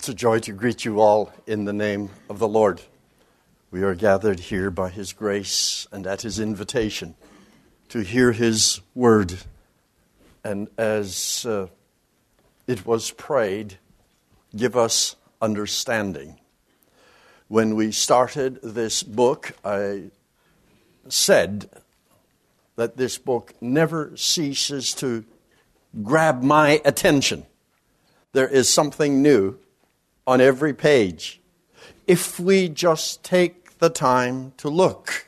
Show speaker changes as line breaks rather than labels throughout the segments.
It's a joy to greet you all in the name of the Lord. We are gathered here by His grace and at His invitation to hear His word. And as it was prayed, give us understanding. When we started this book, I said that this book never ceases to grab my attention. There is something new on every page, if we just take the time to look.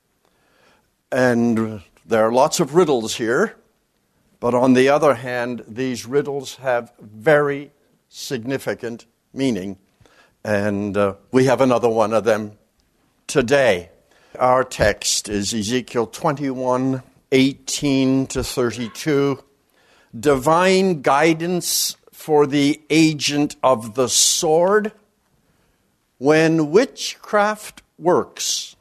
And there are lots of riddles here, but on the other hand, these riddles have very significant meaning, and we have another one of them today. Our text is Ezekiel 21, 18 to 32, divine guidance for the agent of the sword when witchcraft works.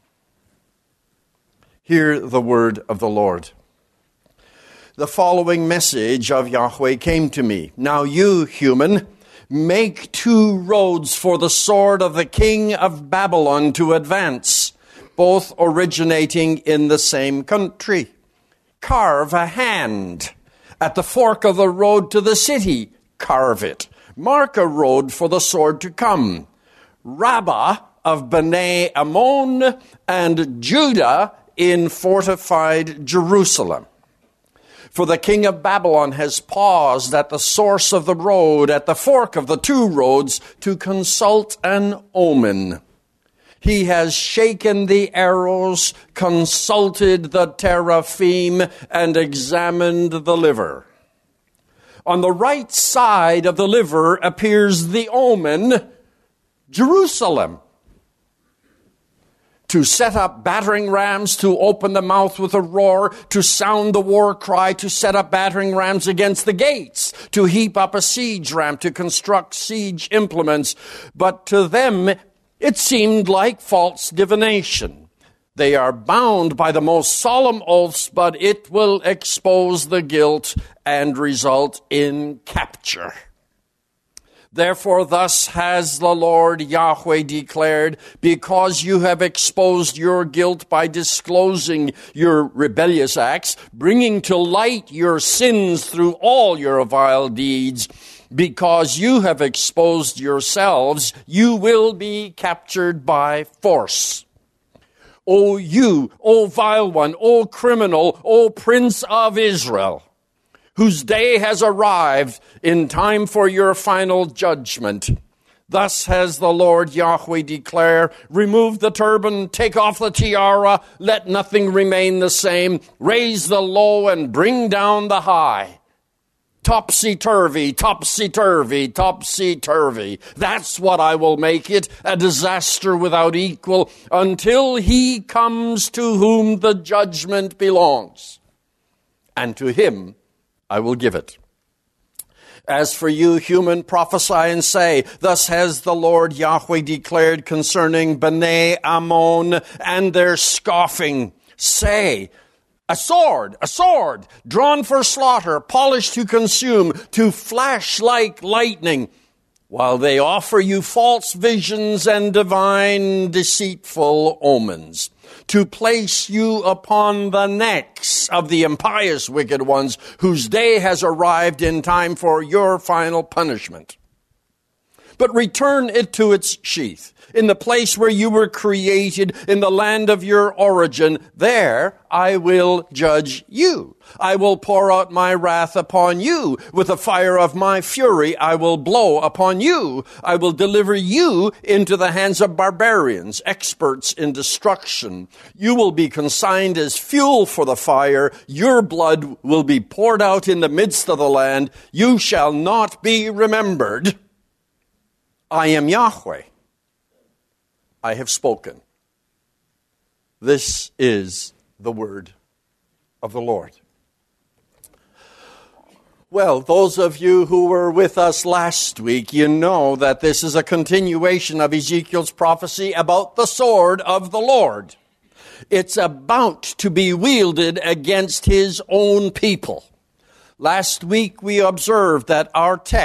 Hear the word of the Lord. The following message of Yahweh came to me. Now you, human, make 2 roads for the sword of the king of Babylon to advance, both originating in the same country. Carve a hand at the fork of the road to the city. Carve it. Mark a road for the sword to come. Rabbah of Bnei Ammon and Judah in fortified Jerusalem. For the king of Babylon has paused at the source of the road, at the fork of the 2 roads, to consult an omen. He has shaken the arrows, consulted the teraphim, and examined the liver. On the right side of the liver appears the omen, Jerusalem. To set up battering rams, to open the mouth with a roar, to sound the war cry, to set up battering rams against the gates, to heap up a siege ramp, to construct siege implements. But to them it seemed like false divination. They are bound by the most solemn oaths, but it will expose the guilt and result in capture. Therefore, thus has the Lord Yahweh declared, because you have exposed your guilt by disclosing your rebellious acts, bringing to light your sins through all your vile deeds, because you have exposed yourselves, you will be captured by force. O you, O vile one, O criminal, O prince of Israel, whose day has arrived in time for your final judgment. Thus has the Lord Yahweh declared, remove the turban, take off the tiara, let nothing remain the same, raise the low and bring down the high. Topsy-turvy, topsy-turvy, topsy-turvy. That's what I will make it, a disaster without equal, until he comes to whom the judgment belongs. And to him I will give it. As for you, human, prophesy and say, thus has the Lord Yahweh declared concerning Bnei Ammon and their scoffing. Say, a sword, drawn for slaughter, polished to consume, to flash like lightning, while they offer you false visions and divine deceitful omens, to place you upon the necks of the impious wicked ones, whose day has arrived in time for your final punishment. But return it to its sheath. In the place where you were created, in the land of your origin, there I will judge you. I will pour out my wrath upon you. With the fire of my fury, I will blow upon you. I will deliver you into the hands of barbarians, experts in destruction. You will be consigned as fuel for the fire. Your blood will be poured out in the midst of the land. You shall not be remembered. I am Yahweh. I have spoken. This is the word of the Lord. Well, those of you who were with us last week, you know that this is a continuation of Ezekiel's prophecy about the sword of the Lord. It's about to be wielded against his own people. Last week we observed that our text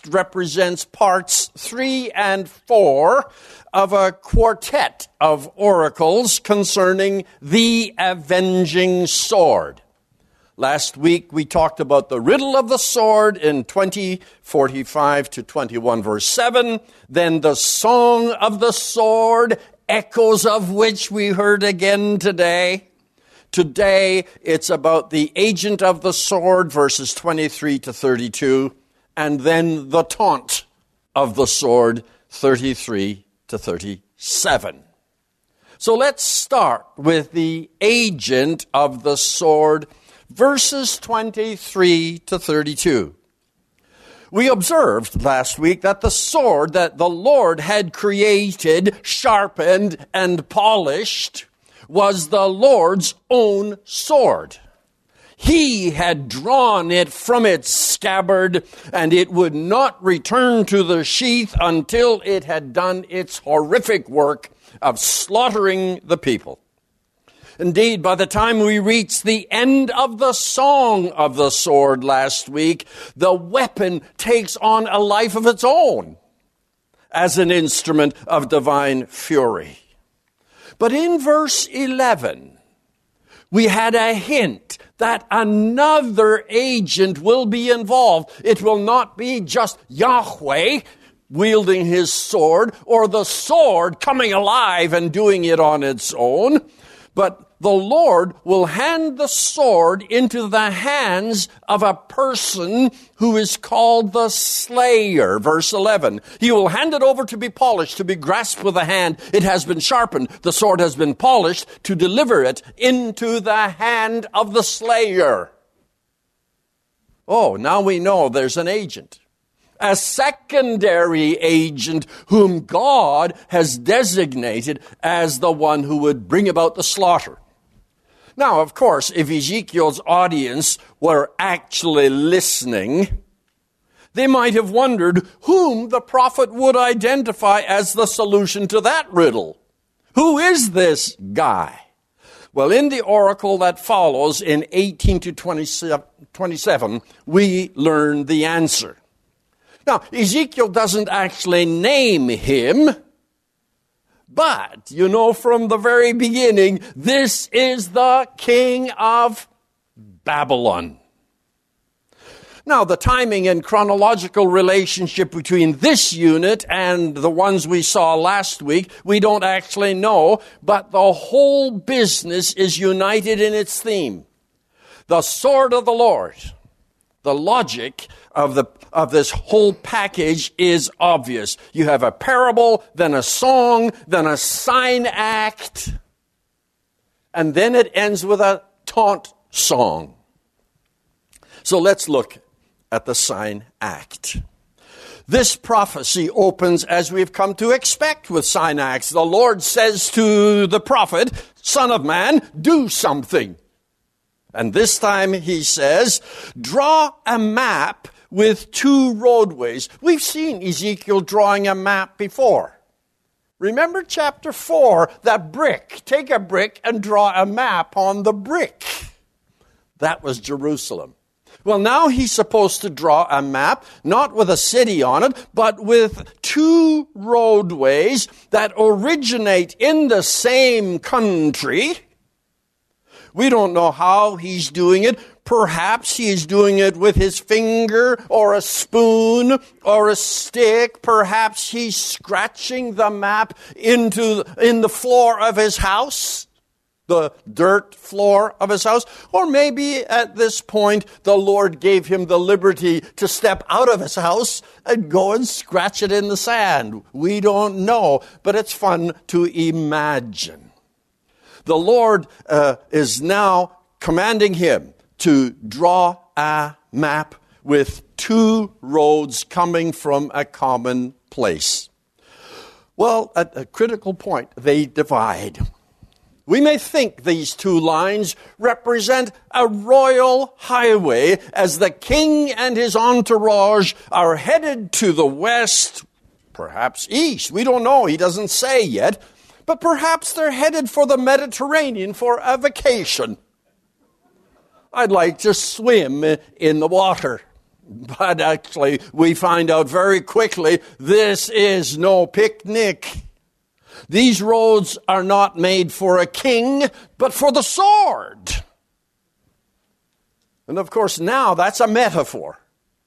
text represents parts 3 and 4 of a quartet of oracles concerning the avenging sword. Last week we talked about the riddle of the sword in 20:45 to 21 verse 7. Then the song of the sword, echoes of which we heard again today. Today it's about the agent of the sword, verses 23 to 32. And then the taunt of the sword, 33 to 37. So let's start with the agent of the sword, verses 23 to 32. We observed last week that the sword that the Lord had created, sharpened, and polished was the Lord's own sword. He had drawn it from its scabbard, and it would not return to the sheath until it had done its horrific work of slaughtering the people. Indeed, by the time we reached the end of the song of the sword last week, the weapon takes on a life of its own as an instrument of divine fury. But in verse 11, we had a hint that another agent will be involved. It will not be just Yahweh wielding his sword or the sword coming alive and doing it on its own, but the Lord will hand the sword into the hands of a person who is called the slayer. Verse 11. He will hand it over to be polished, to be grasped with a hand. It has been sharpened. The sword has been polished to deliver it into the hand of the slayer. Oh, now we know there's an agent. A secondary agent whom God has designated as the one who would bring about the slaughter. Now, of course, if Ezekiel's audience were actually listening, they might have wondered whom the prophet would identify as the solution to that riddle. Who is this guy? Well, in the oracle that follows in 18 to 27, we learn the answer. Now, Ezekiel doesn't actually name him, but, you know, from the very beginning, this is the king of Babylon. Now, the timing and chronological relationship between this unit and the ones we saw last week, we don't actually know, but the whole business is united in its theme. The sword of the Lord. The logic of this whole package is obvious. You have a parable, then a song, then a sign act, and then it ends with a taunt song. So let's look at the sign act. This prophecy opens as we've come to expect with sign acts. The Lord says to the prophet, "Son of man, do something." And this time he says, draw a map with 2 roadways. We've seen Ezekiel drawing a map before. Remember chapter 4, that brick. Take a brick and draw a map on the brick. That was Jerusalem. Well, now he's supposed to draw a map, not with a city on it, but with 2 roadways that originate in the same country. We don't know how he's doing it. Perhaps he is doing it with his finger or a spoon or a stick. Perhaps he's scratching the map in the floor of his house, the dirt floor of his house. Or maybe at this point, the Lord gave him the liberty to step out of his house and go and scratch it in the sand. We don't know, but it's fun to imagine. The Lord is now commanding him to draw a map with 2 roads coming from a common place. Well, at a critical point, they divide. We may think these 2 lines represent a royal highway as the king and his entourage are headed to the west, perhaps east. We don't know. He doesn't say yet. But perhaps they're headed for the Mediterranean for a vacation. I'd like to swim in the water. But actually, we find out very quickly, this is no picnic. These roads are not made for a king, but for the sword. And of course, now that's a metaphor.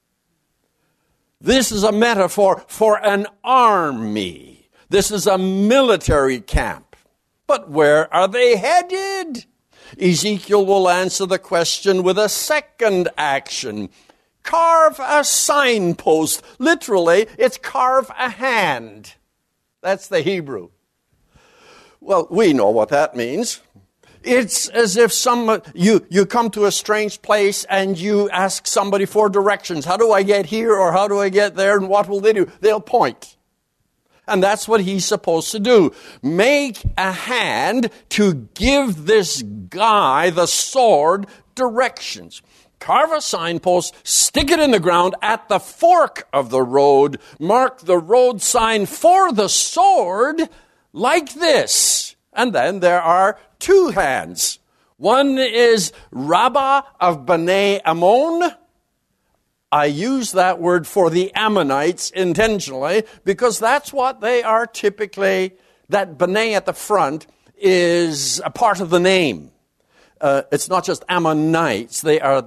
This is a metaphor for an army. This is a military camp. But where are they headed? Ezekiel will answer the question with a second action. Carve a signpost. Literally, it's carve a hand. That's the Hebrew. Well, we know what that means. It's as if you come to a strange place and you ask somebody for directions. How do I get here or how do I get there? And what will they do? They'll point. And that's what he's supposed to do. Make a hand to give this guy, the sword, directions. Carve a signpost, stick it in the ground at the fork of the road, mark the road sign for the sword like this. And then there are two hands. One is Rabbah of Bnei Ammon. I use that word for the Ammonites intentionally because that's what they are typically. That Bnei at the front is a part of the name. It's not just Ammonites. They are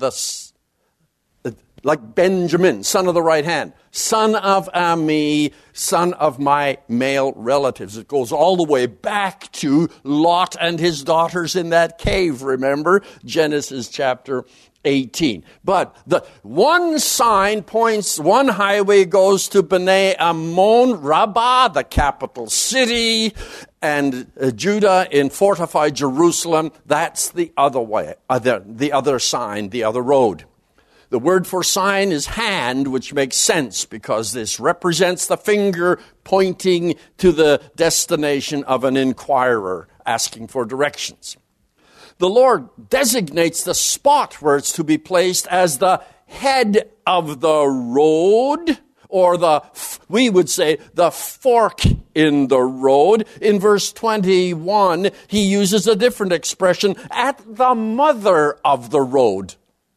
like Benjamin, son of the right hand, son of Ami, son of my male relatives. It goes all the way back to Lot and his daughters in that cave, remember? Genesis chapter 18. But the one sign points, one highway goes to Bnei Ammon, Rabbah, the capital city, and Judah in fortified Jerusalem. That's the other way, the other sign, the other road. The word for sign is hand, which makes sense because this represents the finger pointing to the destination of an inquirer asking for directions. The Lord designates the spot where it's to be placed as the head of the road, or we would say the fork in the road. In verse 21, he uses a different expression, at the mother of the road.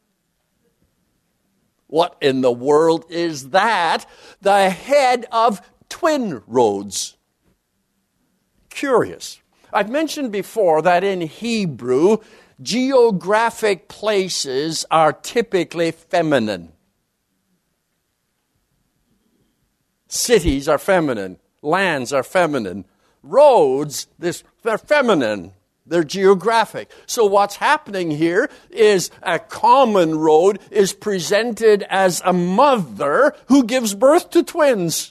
What in the world is that? The head of twin roads. Curious. I've mentioned before that in Hebrew, geographic places are typically feminine. Cities are feminine. Lands are feminine. Roads, they're feminine. They're geographic. So what's happening here is a common road is presented as a mother who gives birth to twins.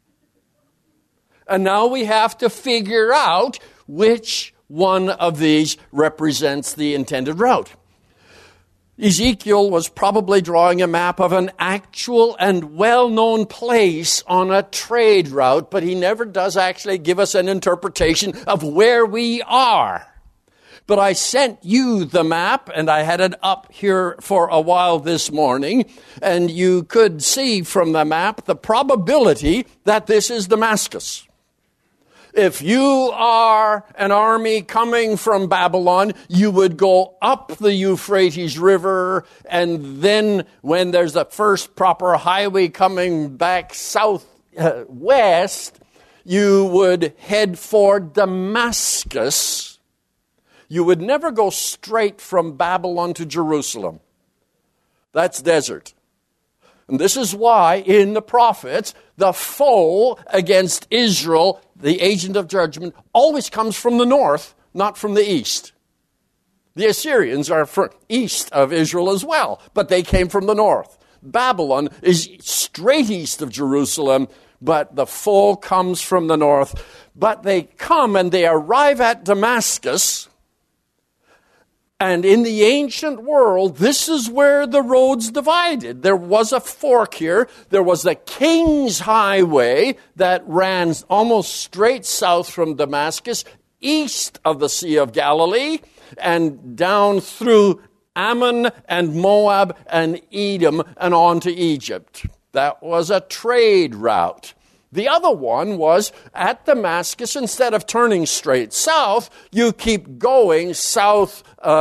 And now we have to figure out which one of these represents the intended route. Ezekiel was probably drawing a map of an actual and well-known place on a trade route, but he never does actually give us an interpretation of where we are. But I sent you the map, and I had it up here for a while this morning, and you could see from the map the probability that this is Damascus. If you are an army coming from Babylon, you would go up the Euphrates River, and then when there's the first proper highway coming back southwest, you would head for Damascus. You would never go straight from Babylon to Jerusalem. That's desert. And this is why in the prophets, the foe against Israel, the agent of judgment, always comes from the north, not from the east. The Assyrians are east of Israel as well, but they came from the north. Babylon is straight east of Jerusalem, but the foe comes from the north. But they come and they arrive at Damascus. And in the ancient world, this is where the roads divided. There was a fork here. There was the King's Highway that ran almost straight south from Damascus, east of the Sea of Galilee, and down through Ammon and Moab and Edom and on to Egypt. That was a trade route. The other one was at Damascus, instead of turning straight south, you keep going south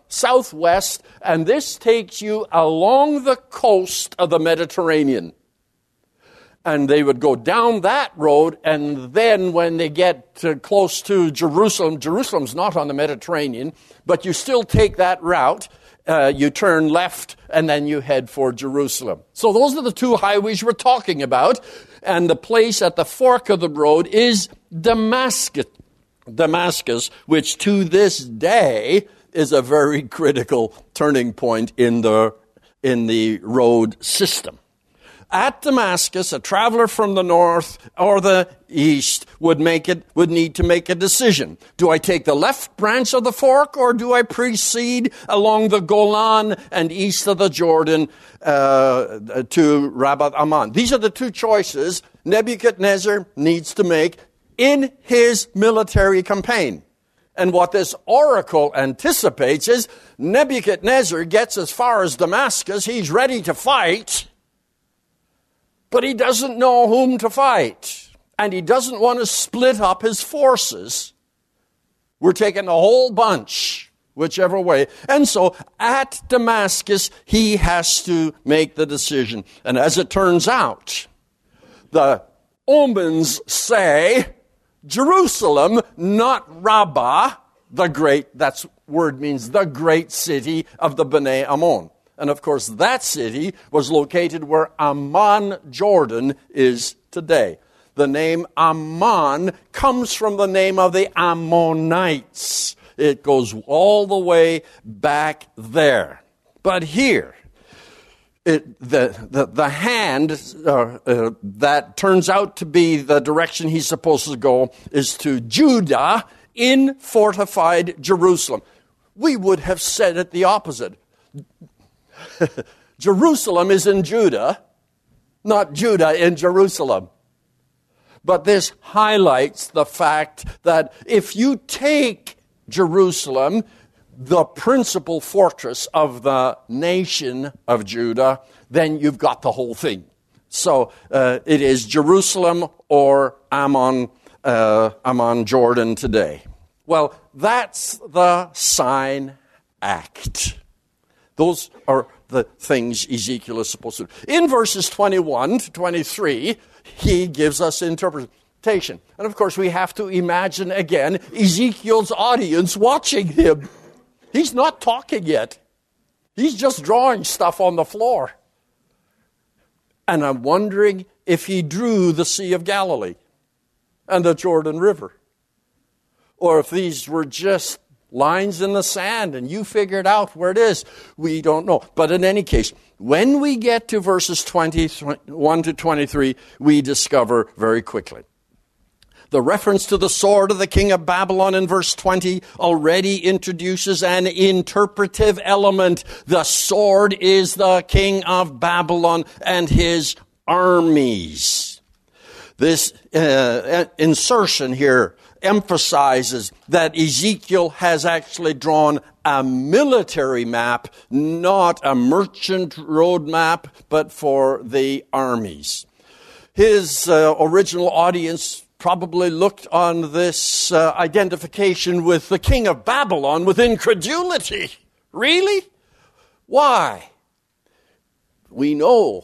southwest, and this takes you along the coast of the Mediterranean. And they would go down that road, and then when they get close to Jerusalem, Jerusalem's not on the Mediterranean, but you still take that route. You turn left, and then you head for Jerusalem. So those are the two highways we're talking about. And the place at the fork of the road is Damascus, which to this day is a very critical turning point in the road system. At Damascus, a traveler from the north or the east would need to make a decision. Do I take the left branch of the fork, or do I proceed along the Golan and east of the Jordan to Rabbah Ammon? These are the two choices Nebuchadnezzar needs to make in his military campaign. And what this oracle anticipates is Nebuchadnezzar gets as far as Damascus. He's ready to fight, but he doesn't know whom to fight. And he doesn't want to split up his forces. We're taking the whole bunch, whichever way. And so at Damascus, he has to make the decision. And as it turns out, the omens say Jerusalem, not Rabbah, the great, that word means the great city of the Bnei Ammon. And of course, that city was located where Amman, Jordan is today. The name Amman comes from the name of the Ammonites. It goes all the way back there. But here, the hand that turns out to be the direction he's supposed to go is to Judah in fortified Jerusalem. We would have said it the opposite. Jerusalem is in Judah, not Judah in Jerusalem. But this highlights the fact that if you take Jerusalem, the principal fortress of the nation of Judah, then you've got the whole thing. So it is Jerusalem or Ammon, Jordan today. Well, that's the sign act. Those are the things Ezekiel is supposed to do. In verses 21 to 23, he gives us interpretation. And of course, we have to imagine again Ezekiel's audience watching him. He's not talking yet. He's just drawing stuff on the floor. And I'm wondering if he drew the Sea of Galilee and the Jordan River, or if these were just lines in the sand and you figured out where it is. We don't know. But in any case, when we get to verses 21 to 23, we discover very quickly. The reference to the sword of the king of Babylon in verse 20 already introduces an interpretive element. The sword is the king of Babylon and his armies. This insertion here emphasizes that Ezekiel has actually drawn a military map, not a merchant road map, but for the armies. His original audience probably looked on this identification with the king of Babylon with incredulity. Really? Why? We know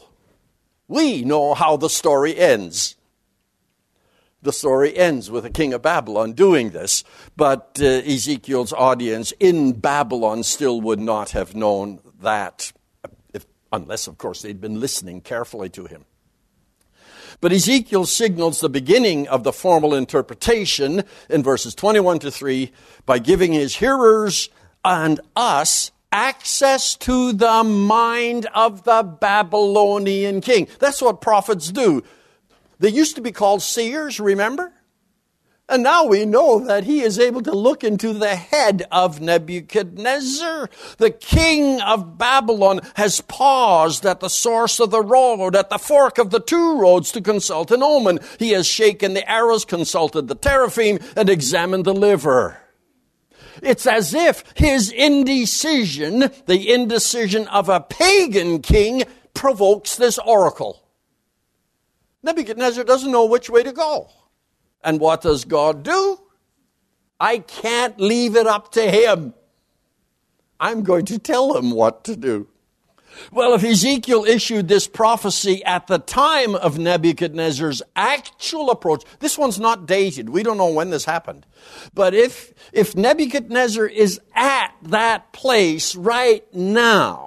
how the story ends. The story ends with the king of Babylon doing this, but Ezekiel's audience in Babylon still would not have known that, unless, of course, they'd been listening carefully to him. But Ezekiel signals the beginning of the formal interpretation in verses 21 to 3 by giving his hearers and us access to the mind of the Babylonian king. That's what prophets do. They used to be called seers, remember? And now we know that he is able to look into the head of Nebuchadnezzar. The king of Babylon has paused at the source of the road, at the fork of the two roads to consult an omen. He has shaken the arrows, consulted the teraphim, and examined the liver. It's as if his indecision, the indecision of a pagan king, provokes this oracle. Nebuchadnezzar doesn't know which way to go. And what does God do? I can't leave it up to him. I'm going to tell him what to do. Well, if Ezekiel issued this prophecy at the time of Nebuchadnezzar's actual approach, this one's not dated. We don't know when this happened. But if Nebuchadnezzar is at that place right now,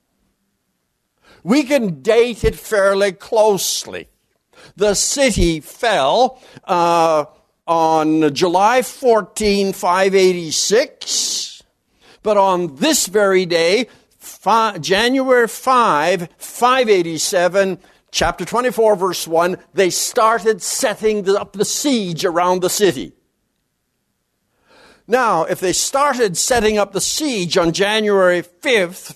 we can date it fairly closely. The city fell on July 14, 586, but on this very day, January 5, 587, chapter 24, verse 1, they started setting up the siege around the city. Now, if they started setting up the siege on January 5th,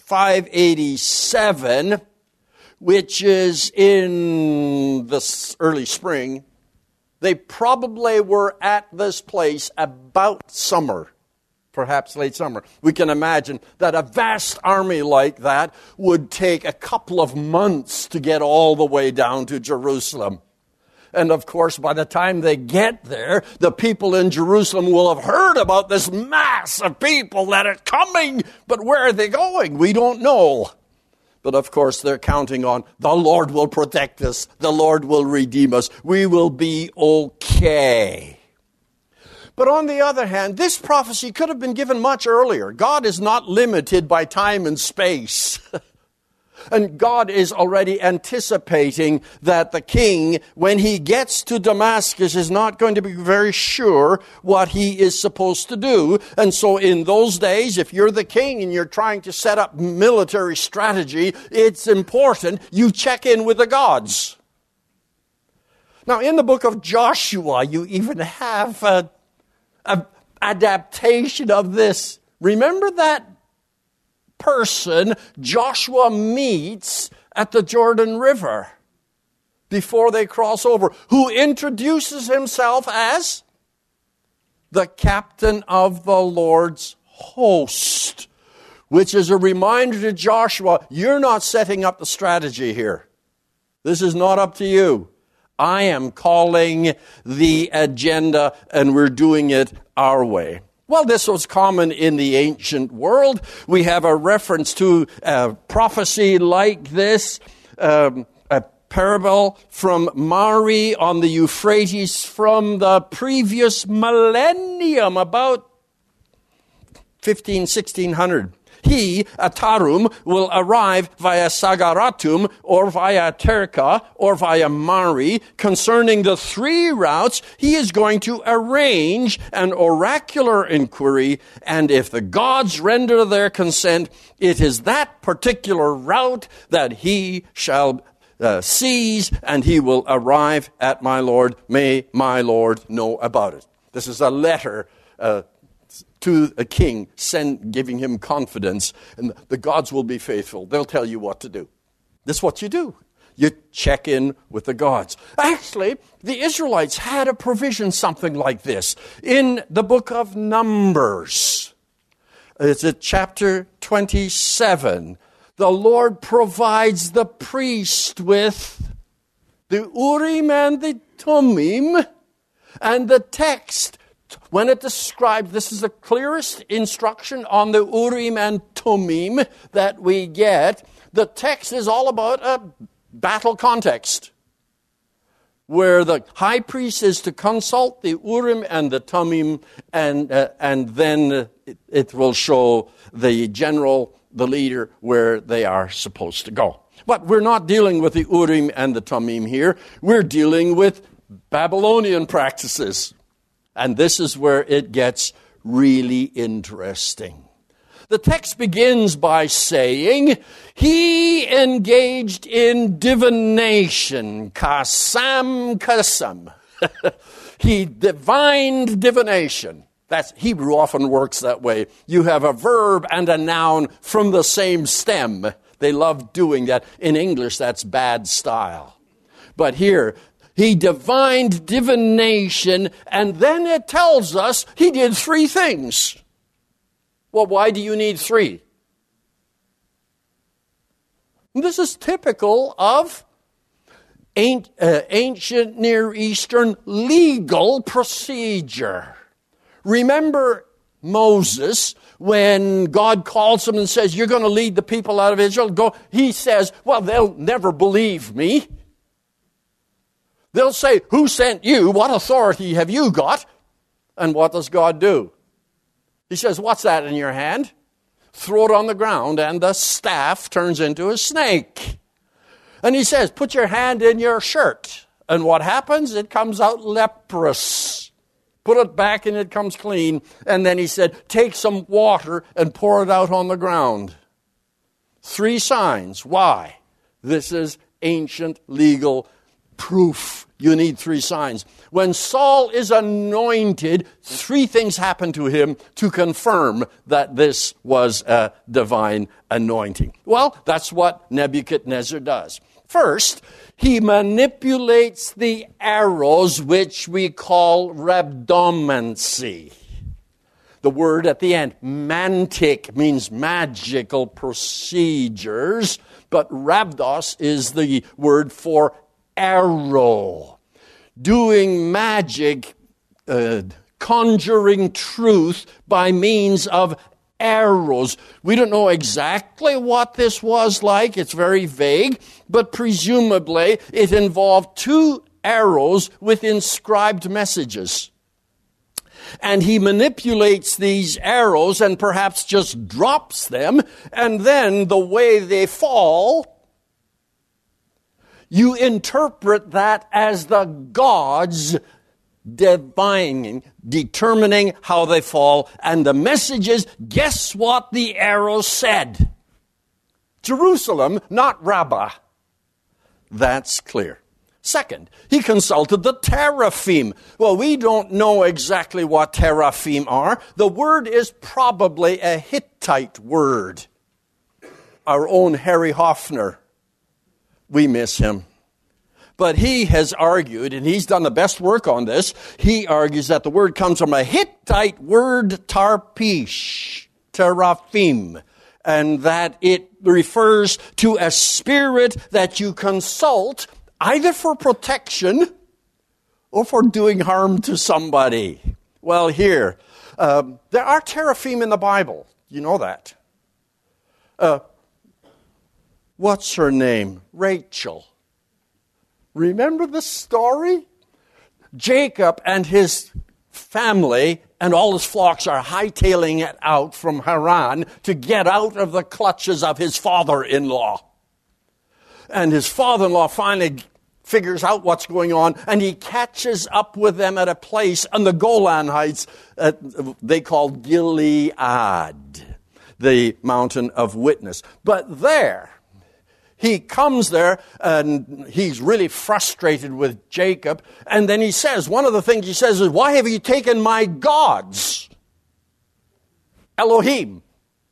587, which is in the early spring, they probably were at this place about summer, perhaps late summer. We can imagine that a vast army like that would take a couple of months to get all the way down to Jerusalem. And of course, by the time they get there, the people in Jerusalem will have heard about this mass of people that are coming. But where are they going? We don't know. But of course, they're counting on the Lord will protect us. The Lord will redeem us. We will be okay. But on the other hand, this prophecy could have been given much earlier. God is not limited by time and space. And God is already anticipating that the king, when he gets to Damascus, is not going to be very sure what he is supposed to do. And so in those days, if you're the king and you're trying to set up military strategy, it's important you check in with the gods. Now, in the book of Joshua, you even have an adaptation of this. Remember that person Joshua meets at the Jordan River before they cross over, who introduces himself as the captain of the Lord's host, which is a reminder to Joshua, you're not setting up the strategy here. This is not up to you. I am calling the agenda, and we're doing it our way. Well, this was common in the ancient world. We have a reference to a prophecy like this, a parable from Mari on the Euphrates from the previous millennium, about 1600. He, Atarum, will arrive via Sagaratum or via Terka or via Mari. Concerning the three routes, he is going to arrange an oracular inquiry, and if the gods render their consent, it is that particular route that he shall seize, and he will arrive at my Lord. May my Lord know about it. This is a letter to a king, giving him confidence, and the gods will be faithful. They'll tell you what to do. This is what you do. You check in with the gods. Actually, the Israelites had a provision something like this in the book of Numbers. It's at chapter 27. The Lord provides the priest with the Urim and the Thummim, and the text, when it describes, this is the clearest instruction on the Urim and Thummim that we get. The text is all about a battle context, where the high priest is to consult the Urim and the Thummim, and then it will show the general, the leader, where they are supposed to go. But we're not dealing with the Urim and the Thummim here. We're dealing with Babylonian practices. And this is where it gets really interesting. The text begins by saying, he engaged in divination, kasam. He divined divination. That's Hebrew often works that way. You have a verb and a noun from the same stem. They love doing that. In English, that's bad style. But here, he divined divination, and then it tells us he did three things. Well, why do you need three? This is typical of ancient Near Eastern legal procedure. Remember Moses, when God calls him and says, you're going to lead the people out of Israel, he says, well, they'll never believe me. They'll say, who sent you? What authority have you got? And what does God do? He says, what's that in your hand? Throw it on the ground, and the staff turns into a snake. And he says, put your hand in your shirt. And what happens? It comes out leprous. Put it back and it comes clean. And then he said, take some water and pour it out on the ground. 3 signs. Why? This is ancient legal proof. You need 3 signs. When Saul is anointed, 3 things happen to him to confirm that this was a divine anointing. Well, that's what Nebuchadnezzar does. First, he manipulates the arrows, which we call rhabdomancy. The word at the end, mantic, means magical procedures, but rhabdos is the word for arrow. Doing magic, conjuring truth by means of arrows. We don't know exactly what this was like. It's very vague, but presumably it involved 2 arrows with inscribed messages. And he manipulates these arrows and perhaps just drops them, and then the way they fall, you interpret that as the gods determining how they fall. And the message is, guess what the arrow said? Jerusalem, not Rabbah. That's clear. Second, he consulted the teraphim. Well, we don't know exactly what teraphim are. The word is probably a Hittite word. Our own Harry Hoffner, we miss him. But he has argued, and he's done the best work on this, he argues that the word comes from a Hittite word, tarpish, teraphim, and that it refers to a spirit that you consult either for protection or for doing harm to somebody. Well, here, there are teraphim in the Bible. You know that. What's her name? Rachel. Remember the story? Jacob and his family and all his flocks are hightailing it out from Haran to get out of the clutches of his father-in-law. And his father-in-law finally figures out what's going on, and he catches up with them at a place on the Golan Heights they called Gilead, the mountain of witness. But there, he comes there, and he's really frustrated with Jacob. And then he says, one of the things he says is, why have you taken my gods? Elohim.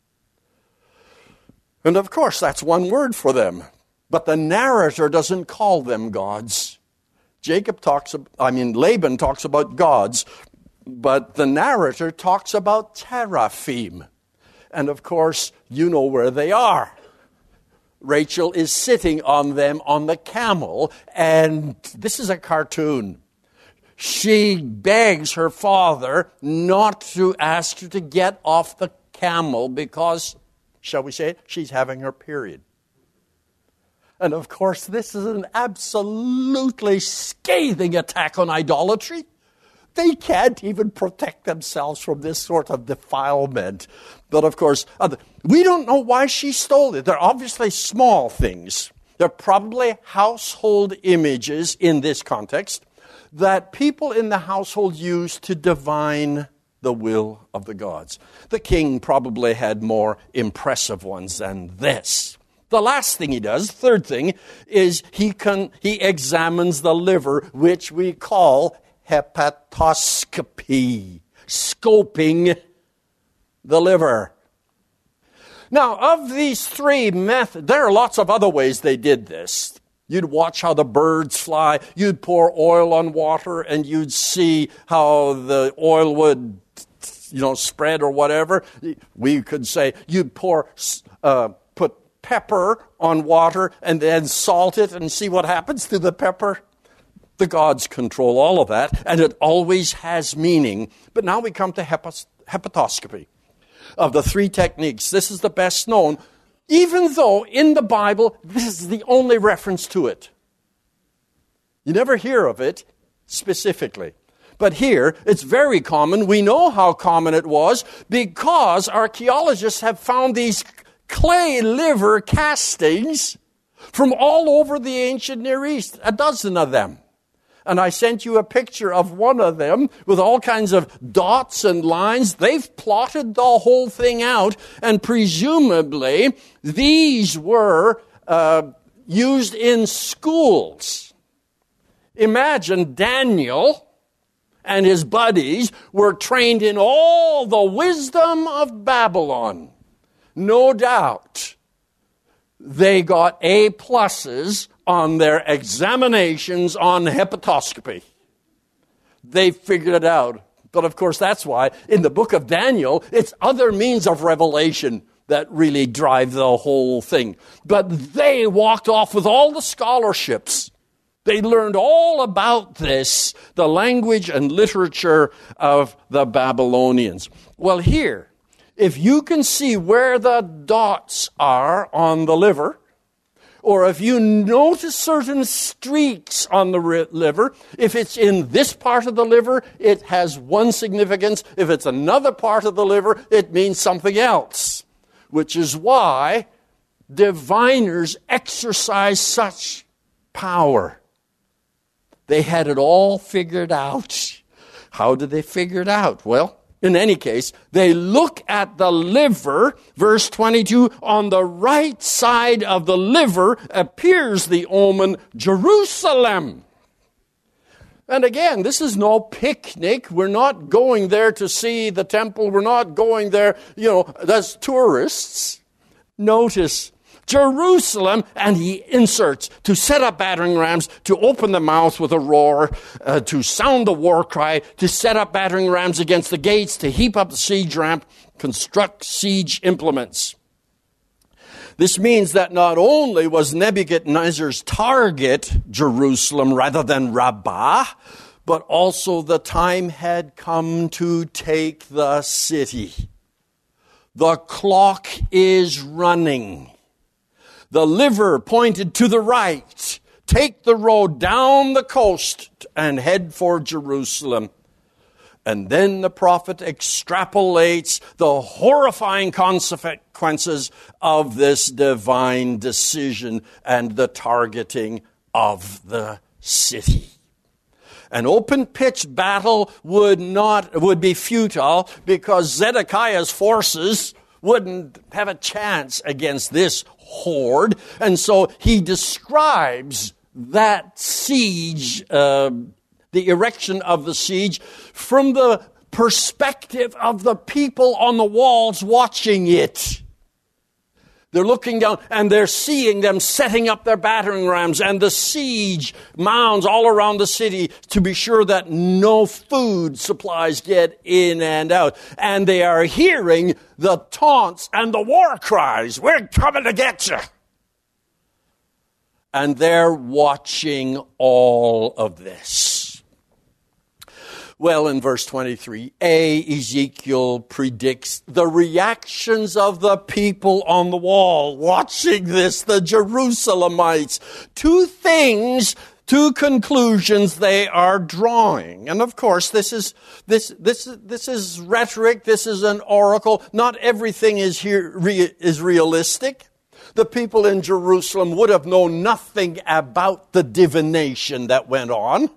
And of course, that's one word for them. But the narrator doesn't call them gods. Laban talks about gods, but the narrator talks about teraphim. And of course, you know where they are. Rachel is sitting on them on the camel, and this is a cartoon. She begs her father not to ask her to get off the camel because, shall we say it, she's having her period. And of course, this is an absolutely scathing attack on idolatry. They can't even protect themselves from this sort of defilement. But of course, we don't know why she stole it. They're obviously small things. They're probably household images in this context that people in the household used to divine the will of the gods. The king probably had more impressive ones than this. The last thing he does, third thing, is he examines the liver, which we call hepatoscopy, scoping the liver. Now, of these 3 methods, there are lots of other ways they did this. You'd watch how the birds fly. You'd pour oil on water, and you'd see how the oil would, spread or whatever. We could say you'd put pepper on water and then salt it and see what happens to the pepper. The gods control all of that, and it always has meaning. But now we come to hepatoscopy. of the three techniques, this is the best known, even though in the Bible, this is the only reference to it. You never hear of it specifically. But here, it's very common. We know how common it was because archaeologists have found these clay liver castings from all over the ancient Near East, a dozen of them. And I sent you a picture of one of them with all kinds of dots and lines. They've plotted the whole thing out, and presumably these were used in schools. Imagine Daniel and his buddies were trained in all the wisdom of Babylon. No doubt they got A+ on their examinations on hepatoscopy. They figured it out. But of course, that's why in the book of Daniel, it's other means of revelation that really drive the whole thing. But they walked off with all the scholarships. They learned all about this, the language and literature of the Babylonians. Well, here, if you can see where the dots are on the liver, or if you notice certain streaks on the liver, if it's in this part of the liver, it has one significance. If it's another part of the liver, it means something else, which is why diviners exercise such power. They had it all figured out. How did they figure it out? Well, in any case, they look at the liver, verse 22, on the right side of the liver appears the omen Jerusalem. And again, this is no picnic. We're not going there to see the temple. We're not going there, as tourists. Notice Jerusalem, and he inserts, to set up battering rams, to open the mouth with a roar, to sound the war cry, to set up battering rams against the gates, to heap up the siege ramp, construct siege implements. This means that not only was Nebuchadnezzar's target Jerusalem rather than Rabbah, but also the time had come to take the city. The clock is running. The liver pointed to the right. Take the road down the coast and head for Jerusalem. And then the prophet extrapolates the horrifying consequences of this divine decision and the targeting of the city. An open pitch battle would be futile because Zedekiah's forces wouldn't have a chance against this horde. And so he describes that siege, the erection of the siege, from the perspective of the people on the walls watching it. They're looking down and they're seeing them setting up their battering rams and the siege mounds all around the city to be sure that no food supplies get in and out. And they are hearing the taunts and the war cries. We're coming to get you. And they're watching all of this. Well, in verse 23, Ezekiel predicts the reactions of the people on the wall watching this, the Jerusalemites. Two conclusions they are drawing. And of course, this is rhetoric, this is an oracle. Not everything is realistic. The people in Jerusalem would have known nothing about the divination that went on.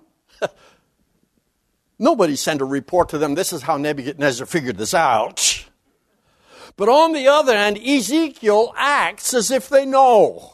Nobody sent a report to them, this is how Nebuchadnezzar figured this out. But on the other hand, Ezekiel acts as if they know.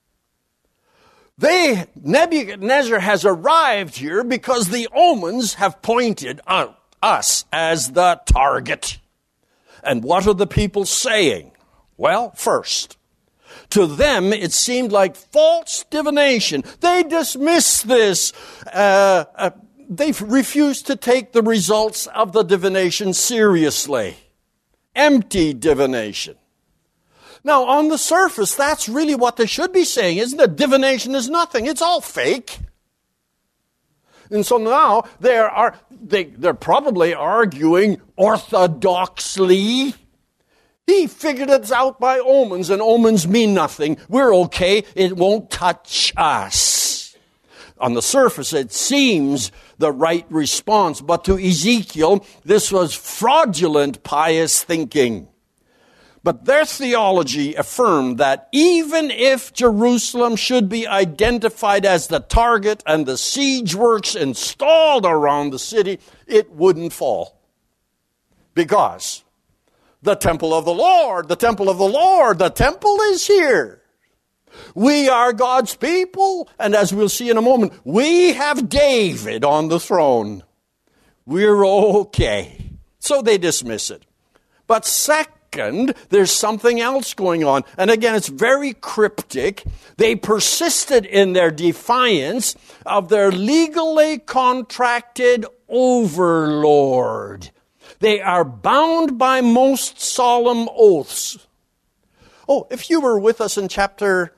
Nebuchadnezzar has arrived here because the omens have pointed out us as the target. And what are the people saying? Well, first, to them it seemed like false divination. They dismiss this. They refused to take the results of the divination seriously. Empty divination. Now, on the surface, that's really what they should be saying, isn't it? Divination is nothing. It's all fake. And so now they're probably arguing orthodoxly. He figured it out by omens, and omens mean nothing. We're okay. It won't touch us. On the surface, it seems the right response, but to Ezekiel, this was fraudulent, pious thinking. But their theology affirmed that even if Jerusalem should be identified as the target and the siege works installed around the city, it wouldn't fall. Because the temple of the Lord, the temple of the Lord, the temple is here. We are God's people, and as we'll see in a moment, we have David on the throne. We're okay. So they dismiss it. But second, there's something else going on. And again, it's very cryptic. They persisted in their defiance of their legally contracted overlord. They are bound by most solemn oaths. Oh, if you were with us in chapter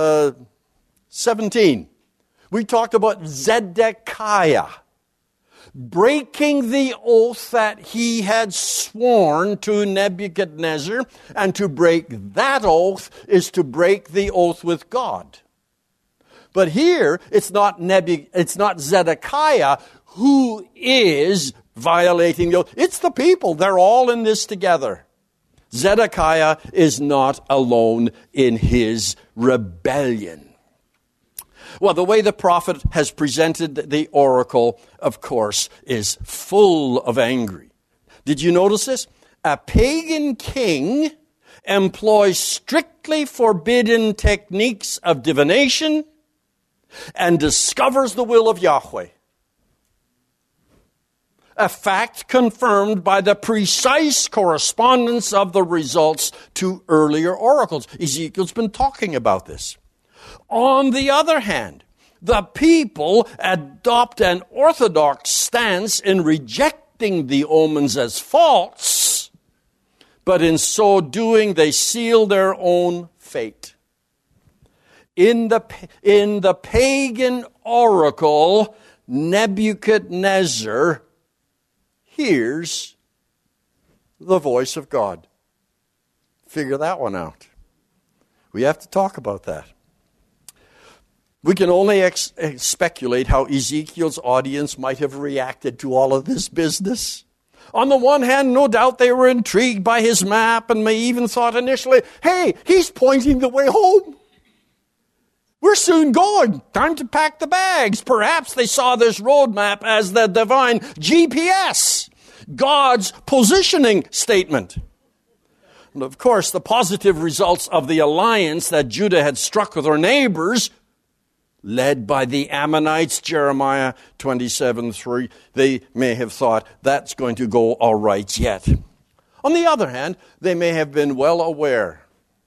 17, we talked about Zedekiah breaking the oath that he had sworn to Nebuchadnezzar, and to break that oath is to break the oath with God. But here, it's not Zedekiah who is violating the oath. It's the people. They're all in this together. Zedekiah is not alone in his rebellion. Well, the way the prophet has presented the oracle, of course, is full of anger. Did you notice this? A pagan king employs strictly forbidden techniques of divination and discovers the will of Yahweh. A fact confirmed by the precise correspondence of the results to earlier oracles. Ezekiel's been talking about this. On the other hand, the people adopt an orthodox stance in rejecting the omens as false, but in so doing they seal their own fate. In the pagan oracle, Nebuchadnezzar hears the voice of God. Figure that one out. We have to talk about that. We can only speculate how Ezekiel's audience might have reacted to all of this business. On the one hand, no doubt they were intrigued by his map and may even thought initially, hey, he's pointing the way home. We're soon going. Time to pack the bags. Perhaps they saw this roadmap as the divine GPS, God's positioning statement. And of course, the positive results of the alliance that Judah had struck with her neighbors, led by the Ammonites, Jeremiah 27:3, they may have thought that's going to go all right yet. On the other hand, they may have been well aware.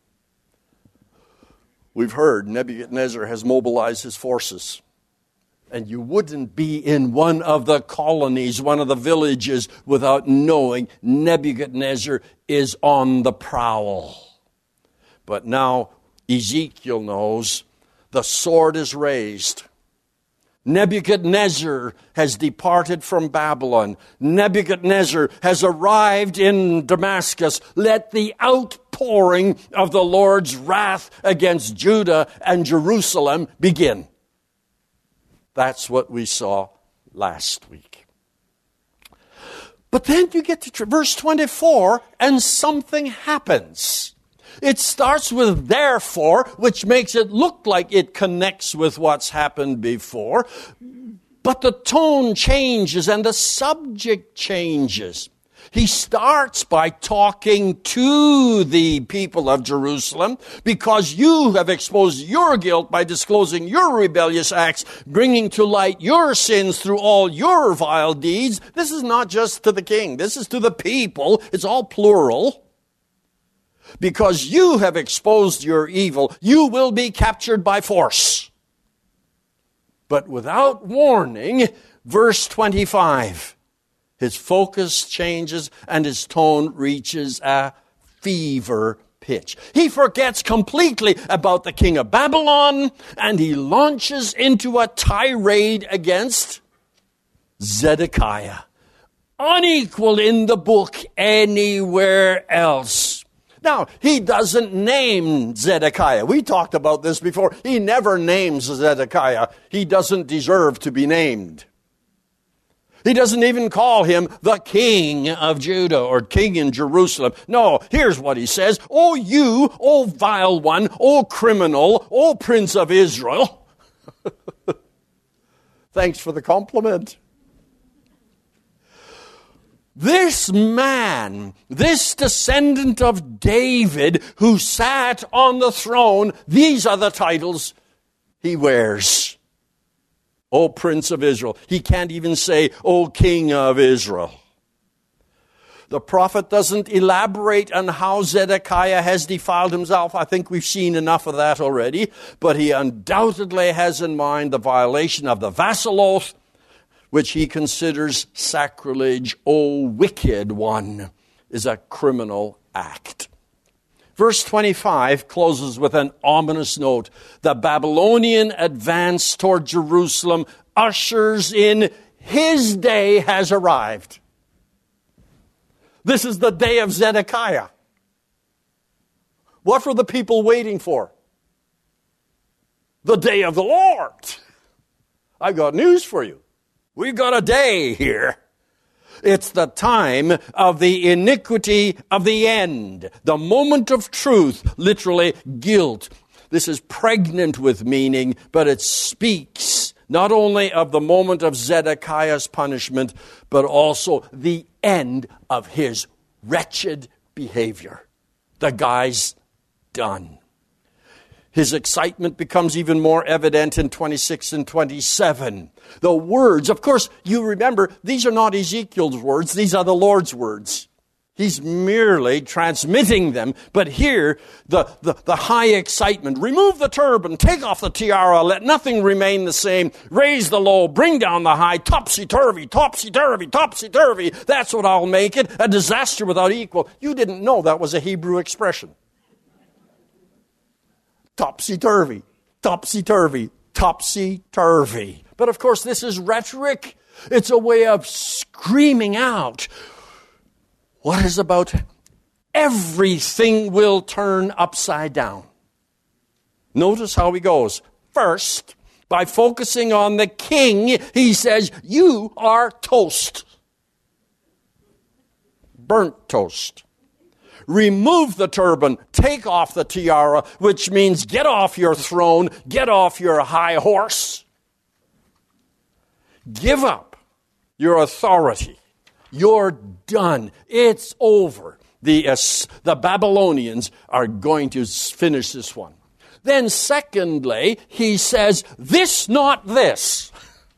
We've heard Nebuchadnezzar has mobilized his forces. And you wouldn't be in one of the colonies, one of the villages, without knowing Nebuchadnezzar is on the prowl. But now Ezekiel knows the sword is raised. Nebuchadnezzar has departed from Babylon. Nebuchadnezzar has arrived in Damascus. Let the outpouring of the Lord's wrath against Judah and Jerusalem begin. That's what we saw last week. But then you get to verse 24 and something happens. It starts with therefore, which makes it look like it connects with what's happened before. But the tone changes and the subject changes. He starts by talking to the people of Jerusalem because you have exposed your guilt by disclosing your rebellious acts, bringing to light your sins through all your vile deeds. This is not just to the king. This is to the people. It's all plural. Because you have exposed your evil, you will be captured by force. But without warning, verse 25, his focus changes and his tone reaches a fever pitch. He forgets completely about the king of Babylon, and he launches into a tirade against Zedekiah, unequaled in the book anywhere else. Now, he doesn't name Zedekiah. We talked about this before. He never names Zedekiah. He doesn't deserve to be named. He doesn't even call him the king of Judah or king in Jerusalem. No, here's what he says. "O you, O vile one, O criminal, O prince of Israel." Thanks for the compliment. This man, this descendant of David who sat on the throne, these are the titles he wears. O Prince of Israel. He can't even say, O King of Israel. The prophet doesn't elaborate on how Zedekiah has defiled himself. I think we've seen enough of that already. But he undoubtedly has in mind the violation of the vassal oath, which he considers sacrilege. O wicked one is a criminal act. Verse 25 closes with an ominous note. The Babylonian advance toward Jerusalem ushers in his day has arrived. This is the day of Zedekiah. What were the people waiting for? The day of the Lord. I've got news for you. We've got a day here. It's the time of the iniquity of the end, the moment of truth, literally guilt. This is pregnant with meaning, but it speaks not only of the moment of Zedekiah's punishment, but also the end of his wretched behavior. The guy's done. His excitement becomes even more evident in 26 and 27. The words, of course, you remember, these are not Ezekiel's words, these are the Lord's words. He's merely transmitting them, but here, the high excitement. Remove the turban, take off the tiara, let nothing remain the same. Raise the low, bring down the high, topsy-turvy, topsy-turvy, topsy-turvy. That's what I'll make it, a disaster without equal. You didn't know that was a Hebrew expression. Topsy-turvy, topsy-turvy, topsy-turvy. But of course, this is rhetoric. It's a way of screaming out. What is about everything will turn upside down. Notice how he goes. First, by focusing on the king, he says, you are toast. Burnt toast. Remove the turban, take off the tiara, which means get off your throne, get off your high horse. Give up your authority. You're done. It's over. The Babylonians are going to finish this one. Then secondly, he says, this, not this.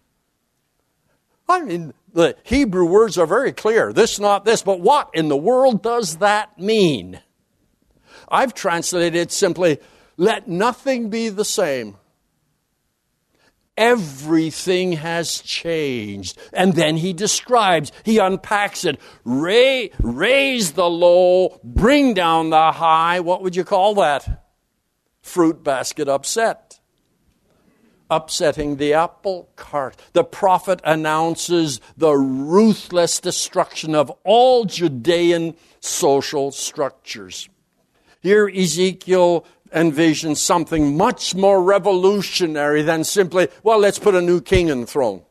I mean, the Hebrew words are very clear. This, not this. But what in the world does that mean? I've translated it simply, let nothing be the same. Everything has changed. And then he describes, he unpacks it. Raise the low, bring down the high. What would you call that? Fruit basket upset. Upsetting the apple cart. The prophet announces the ruthless destruction of all Judean social structures. Here Ezekiel envisions something much more revolutionary than simply, well, let's put a new king on the throne.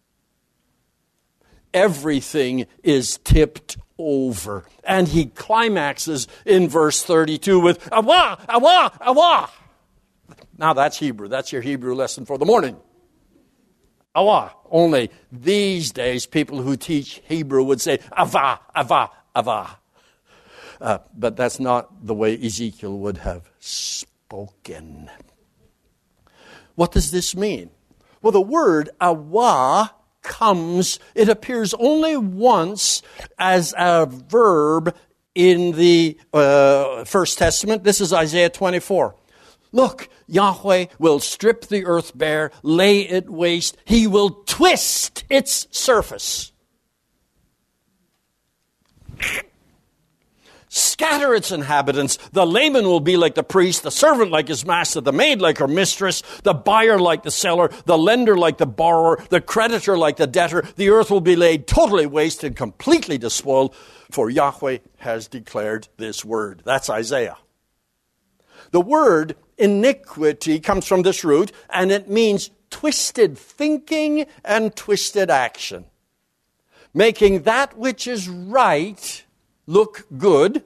Everything is tipped over. And he climaxes in verse 32 with, Awah, Awah, Awah. Now that's Hebrew. That's your Hebrew lesson for the morning. Awah. Only these days, people who teach Hebrew would say, Avah, Avah, Avah. But that's not the way Ezekiel would have spoken. What does this mean? Well, the word awah comes, it appears only once as a verb in the First Testament. This is Isaiah 24. Look, Yahweh will strip the earth bare, lay it waste. He will twist its surface. Scatter its inhabitants. The layman will be like the priest, the servant like his master, the maid like her mistress, the buyer like the seller, the lender like the borrower, the creditor like the debtor. The earth will be laid totally waste and completely despoiled, for Yahweh has declared this word. That's Isaiah. The word iniquity comes from this root, and it means twisted thinking and twisted action. Making that which is right look good,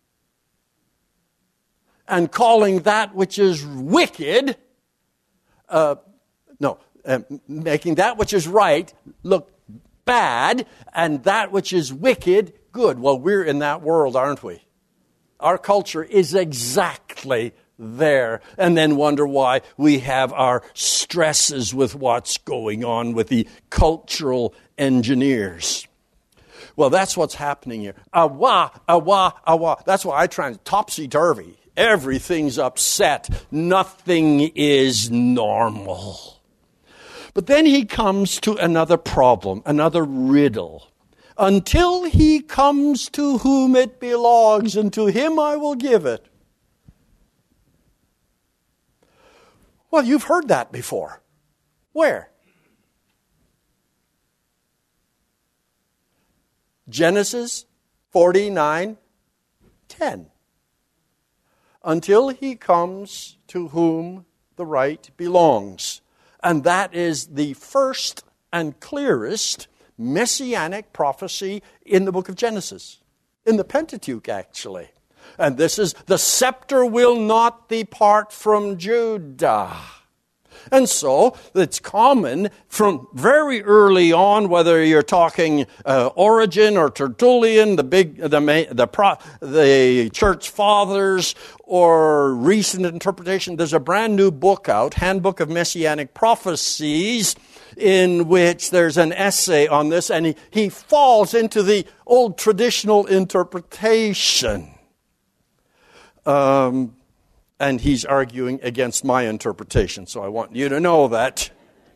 and calling that which is wicked, making that which is right look bad, and that which is wicked good. Well, we're in that world, aren't we? Our culture is exactly there, and then wonder why we have our stresses with what's going on with the cultural engineers. Well, that's what's happening here. Awa, awa, awa. That's why I topsy-turvy. Everything's upset. Nothing is normal. But then he comes to another problem, another riddle. Until he comes to whom it belongs, and to him I will give it. Well, you've heard that before. Where? Genesis 49:10. Until he comes to whom the right belongs. And that is the first and clearest messianic prophecy in the book of Genesis. In the Pentateuch, actually. And this is, the scepter will not depart from Judah. And so it's common from very early on, whether you're talking Origen or Tertullian, the church fathers, or recent interpretation. There's a brand new book out, Handbook of Messianic Prophecies, in which there's an essay on this, and he falls into the old traditional interpretation. And he's arguing against my interpretation. So I want you to know that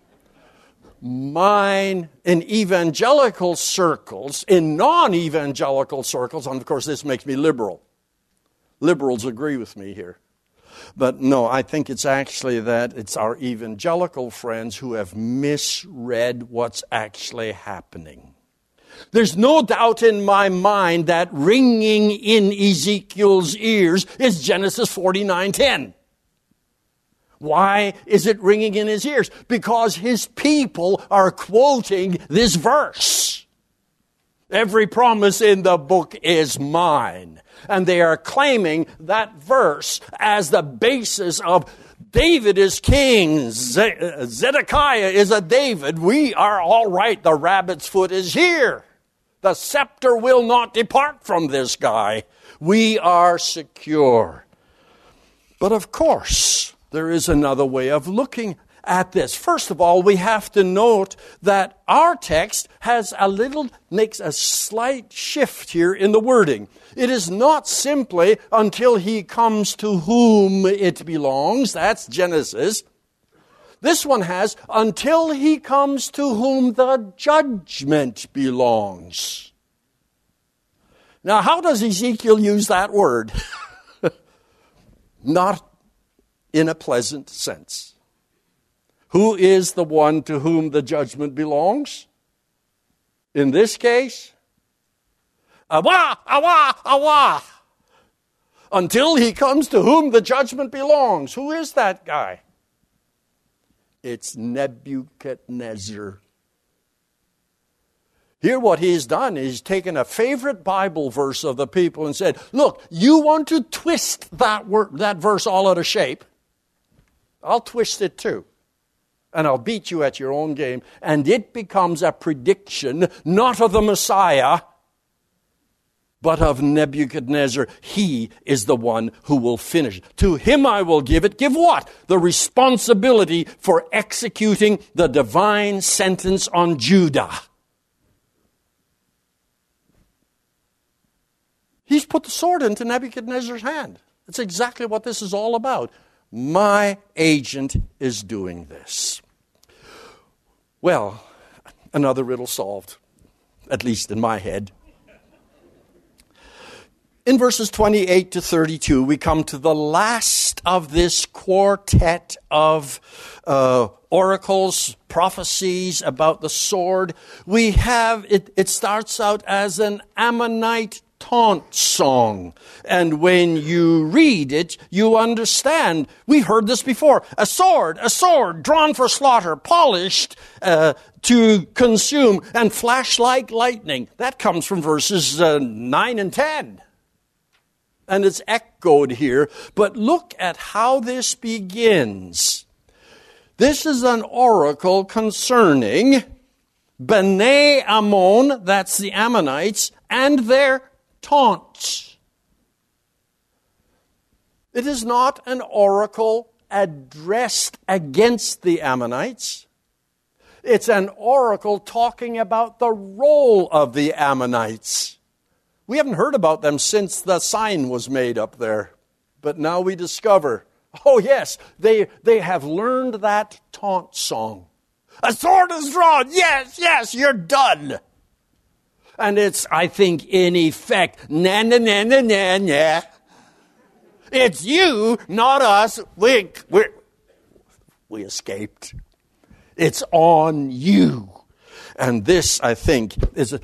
mine, in evangelical circles, in non-evangelical circles, and of course this makes me liberal. Liberals agree with me here. But no, I think it's actually that it's our evangelical friends who have misread what's actually happening. There's no doubt in my mind that ringing in Ezekiel's ears is Genesis 49:10. Why is it ringing in his ears? Because his people are quoting this verse. Every promise in the book is mine. And they are claiming that verse as the basis of David is king, Zedekiah is a David. We are all right. The rabbit's foot is here. The scepter will not depart from this guy. We are secure. But of course, there is another way of looking at this. First of all, we have to note that our text makes a slight shift here in the wording. It is not simply until he comes to whom it belongs. That's Genesis. This one has until he comes to whom the judgment belongs. Now, how does Ezekiel use that word? Not in a pleasant sense. Who is the one to whom the judgment belongs? In this case, awa, awa, awa. Until he comes to whom the judgment belongs. Who is that guy? It's Nebuchadnezzar. Here what he's done is taken a favorite Bible verse of the people and said, look, you want to twist that verse all out of shape? I'll twist it too. And I'll beat you at your own game. And it becomes a prediction, not of the Messiah, but of Nebuchadnezzar. He is the one who will finish. To him I will give it. Give what? The responsibility for executing the divine sentence on Judah. He's put the sword into Nebuchadnezzar's hand. That's exactly what this is all about. My agent is doing this. Well, another riddle solved, at least in my head. In verses 28 to 32, we come to the last of this quartet of oracles, prophecies about the sword. We have, it starts out as an Ammonite taunt song. And when you read it, you understand. We've heard this before. A sword, drawn for slaughter, polished to consume, and flash like lightning. That comes from verses 9 and 10. And it's echoed here. But look at how this begins. This is an oracle concerning Bnei Ammon, that's the Ammonites, and their taunts. It is not an oracle addressed against the Ammonites. It's an oracle talking about the role of the Ammonites. We haven't heard about them since the sign was made up there. But now we discover, oh yes, they have learned that taunt song. A sword is drawn. Yes, you're done. And it's, I think, in effect, na na na na na na. It's you, not us. We escaped. It's on you. And this, I think, is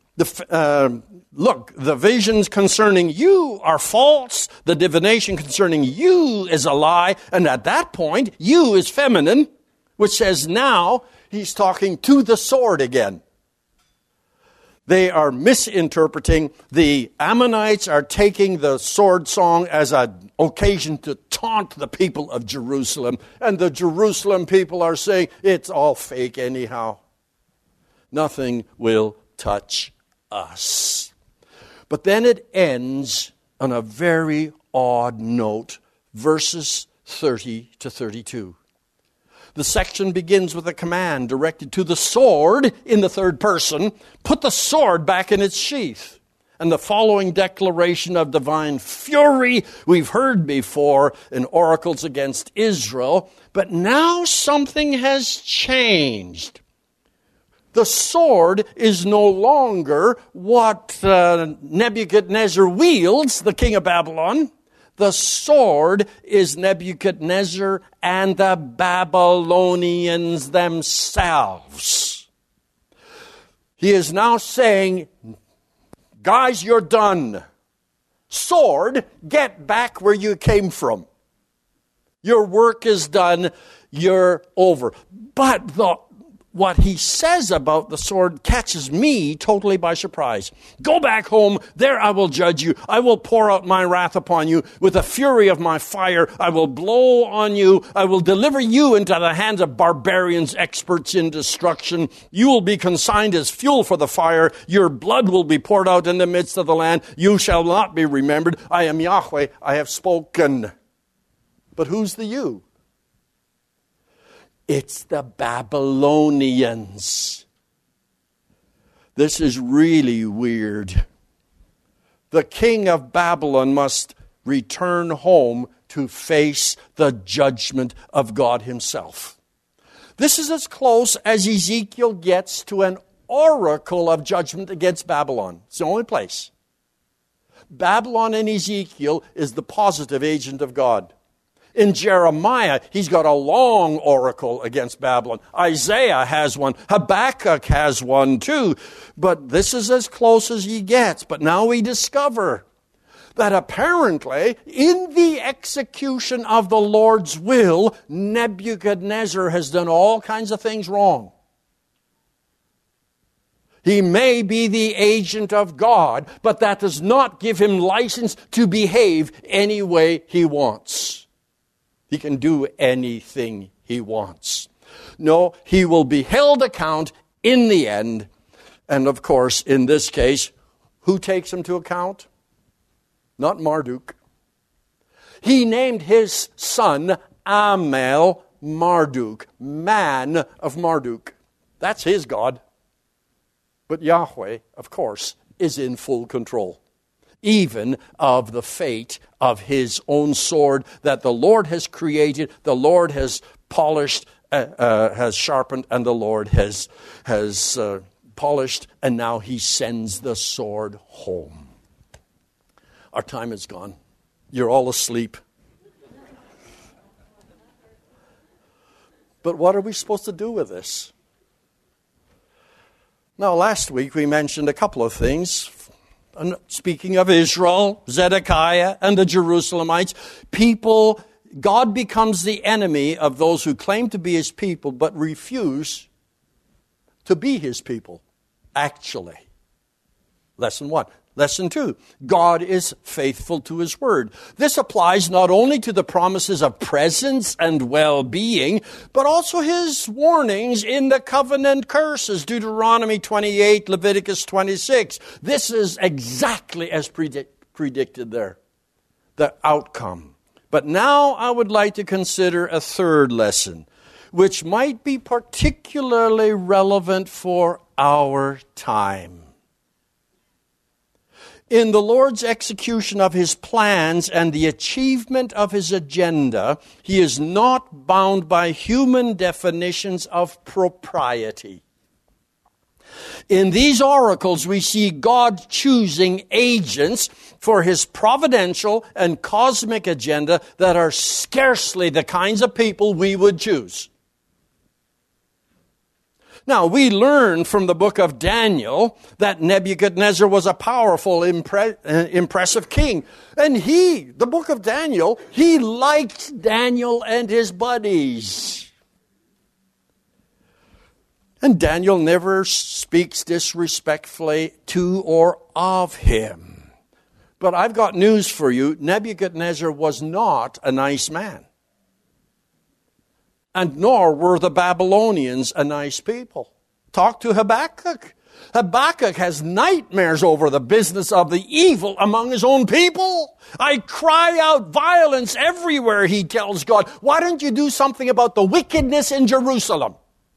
look, the visions concerning you are false. The divination concerning you is a lie. And at that point, you is feminine, which says now he's talking to the sword again. They are misinterpreting. The Ammonites are taking the sword song as an occasion to taunt the people of Jerusalem. And the Jerusalem people are saying, it's all fake anyhow. Nothing will touch us. But then it ends on a very odd note, verses 30 to 32. The section begins with a command directed to the sword in the third person. Put the sword back in its sheath. And the following declaration of divine fury we've heard before in oracles against Israel. But now something has changed. The sword is no longer what Nebuchadnezzar wields, the king of Babylon. The sword is Nebuchadnezzar and the Babylonians themselves. He is now saying, guys, you're done. Sword, get back where you came from. Your work is done. You're over. But what he says about the sword catches me totally by surprise. Go back home. There I will judge you. I will pour out my wrath upon you. With the fury of my fire, I will blow on you. I will deliver you into the hands of barbarians, experts in destruction. You will be consigned as fuel for the fire. Your blood will be poured out in the midst of the land. You shall not be remembered. I am Yahweh. I have spoken. But who's the you? It's the Babylonians. This is really weird. The king of Babylon must return home to face the judgment of God himself. This is as close as Ezekiel gets to an oracle of judgment against Babylon. It's the only place. Babylon in Ezekiel is the positive agent of God. In Jeremiah, he's got a long oracle against Babylon. Isaiah has one. Habakkuk has one too. But this is as close as he gets. But now we discover that apparently, in the execution of the Lord's will, Nebuchadnezzar has done all kinds of things wrong. He may be the agent of God, but that does not give him license to behave any way he wants. He can do anything he wants. No, he will be held account in the end. And of course, in this case, who takes him to account? Not Marduk. He named his son Amel Marduk, man of Marduk. That's his God. But Yahweh, of course, is in full control, even of the fate of his own sword that the Lord has created, the Lord has polished, has sharpened, and the Lord has polished, and now he sends the sword home. Our time is gone. You're all asleep. But what are we supposed to do with this? Now, last week we mentioned a couple of things. Speaking of Israel, Zedekiah, and the Jerusalemites, God becomes the enemy of those who claim to be his people but refuse to be his people, actually. Lesson 1. Lesson 2, God is faithful to his word. This applies not only to the promises of presence and well-being, but also his warnings in the covenant curses, Deuteronomy 28, Leviticus 26. This is exactly as predicted there, the outcome. But now I would like to consider a third lesson, which might be particularly relevant for our time. In the Lord's execution of his plans and the achievement of his agenda, he is not bound by human definitions of propriety. In these oracles, we see God choosing agents for his providential and cosmic agenda that are scarcely the kinds of people we would choose. Now, we learn from the book of Daniel that Nebuchadnezzar was a powerful, impressive king. And the book of Daniel, he liked Daniel and his buddies. And Daniel never speaks disrespectfully to or of him. But I've got news for you. Nebuchadnezzar was not a nice man. And nor were the Babylonians a nice people. Talk to Habakkuk. Habakkuk has nightmares over the business of the evil among his own people. I cry out violence everywhere, he tells God. Why don't you do something about the wickedness in Jerusalem?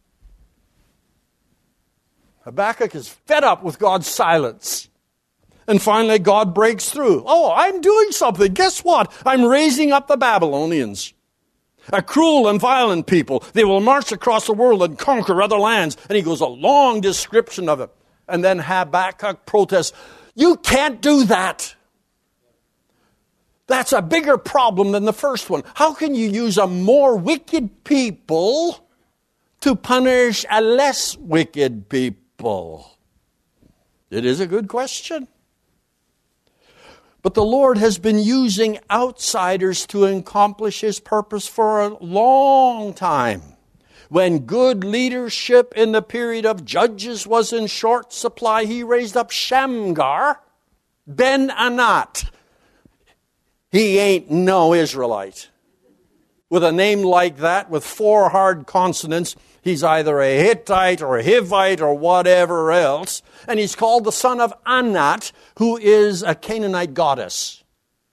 Habakkuk is fed up with God's silence. And finally, God breaks through. Oh, I'm doing something. Guess what? I'm raising up the Babylonians. A cruel and violent people. They will march across the world and conquer other lands. And he goes a long description of it. And then Habakkuk protests, you can't do that. That's a bigger problem than the first one. How can you use a more wicked people to punish a less wicked people? It is a good question. But the Lord has been using outsiders to accomplish his purpose for a long time. When good leadership in the period of Judges was in short supply, he raised up Shamgar, Ben-Anat. He ain't no Israelite. With a name like that, with 4 hard consonants, he's either a Hittite or a Hivite or whatever else. And he's called the son of Anat, who is a Canaanite goddess.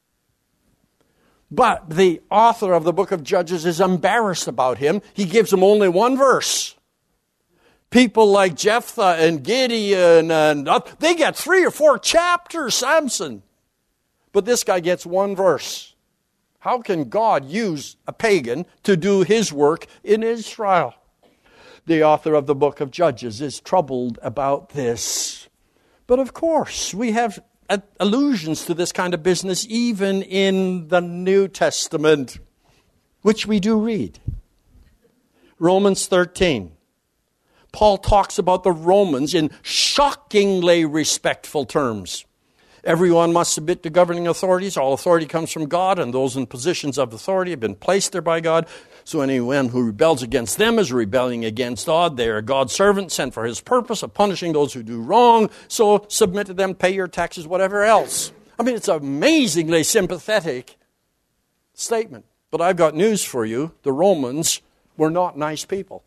But the author of the book of Judges is embarrassed about him. He gives him only 1 verse. People like Jephthah and Gideon, they get 3 or 4 chapters, Samson. But this guy gets 1 verse. How can God use a pagan to do his work in Israel? The author of the book of Judges is troubled about this. But of course, we have allusions to this kind of business even in the New Testament, which we do read. Romans 13. Paul talks about the Romans in shockingly respectful terms. Everyone must submit to governing authorities. All authority comes from God, and those in positions of authority have been placed there by God. So anyone who rebels against them is rebelling against God. They are God's servants sent for his purpose of punishing those who do wrong. So submit to them, pay your taxes, whatever else. I mean, it's an amazingly sympathetic statement. But I've got news for you. The Romans were not nice people.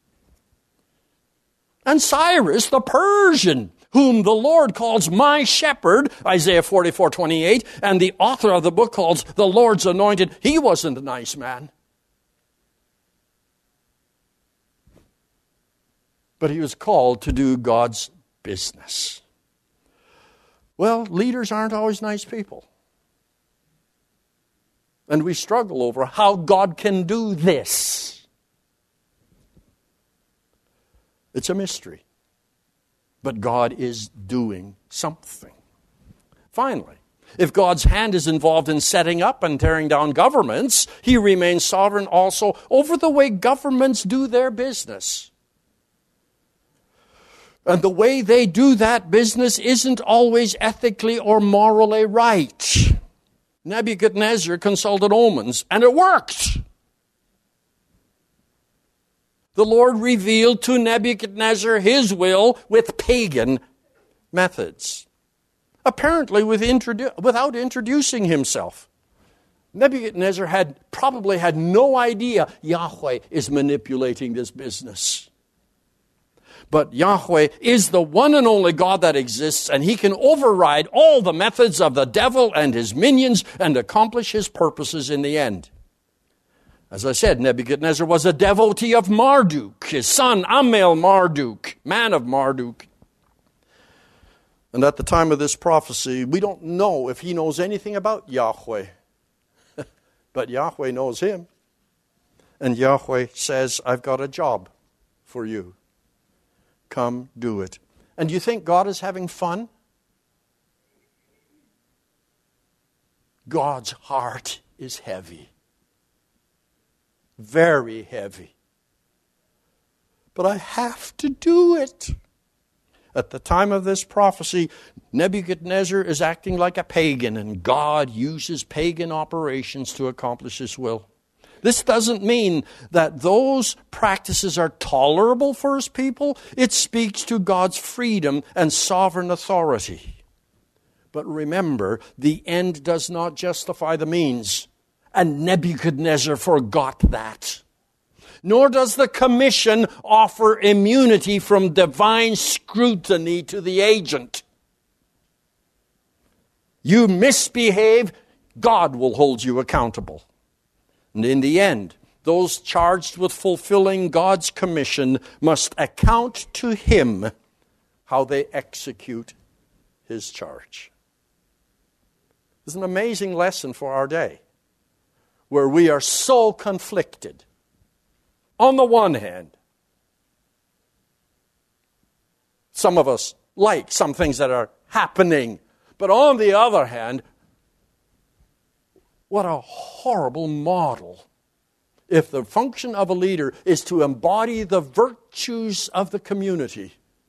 And Cyrus, the Persian, whom the Lord calls my shepherd, Isaiah 44:28, and the author of the book calls the Lord's anointed, he wasn't a nice man. But he was called to do God's business. Well, leaders aren't always nice people. And we struggle over how God can do this. It's a mystery. But God is doing something. Finally, If God's hand is involved in setting up and tearing down governments, He remains sovereign also over the way governments do their business. And the way they do that business isn't always ethically or morally right. Nebuchadnezzar consulted omens, and it worked. The Lord revealed to Nebuchadnezzar His will with pagan methods, apparently without introducing Himself. Nebuchadnezzar probably had no idea Yahweh is manipulating this business. But Yahweh is the one and only God that exists, and He can override all the methods of the devil and his minions and accomplish His purposes in the end. As I said, Nebuchadnezzar was a devotee of Marduk, his son Amel-Marduk, man of Marduk. And at the time of this prophecy, we don't know if he knows anything about Yahweh. But Yahweh knows him. And Yahweh says, I've got a job for you. Come do it. And do you think God is having fun? God's heart is heavy. Very heavy. But I have to do it. At the time of this prophecy, Nebuchadnezzar is acting like a pagan, and God uses pagan operations to accomplish His will. This doesn't mean that those practices are tolerable for His people. It speaks to God's freedom and sovereign authority. But remember, the end does not justify the means. And Nebuchadnezzar forgot that. Nor does the commission offer immunity from divine scrutiny to the agent. You misbehave, God will hold you accountable. And in the end, those charged with fulfilling God's commission must account to Him how they execute His charge. It's an amazing lesson for our day, where we are so conflicted. On the one hand, some of us like some things that are happening, but on the other hand, what a horrible model if the function of a leader is to embody the virtues of the community.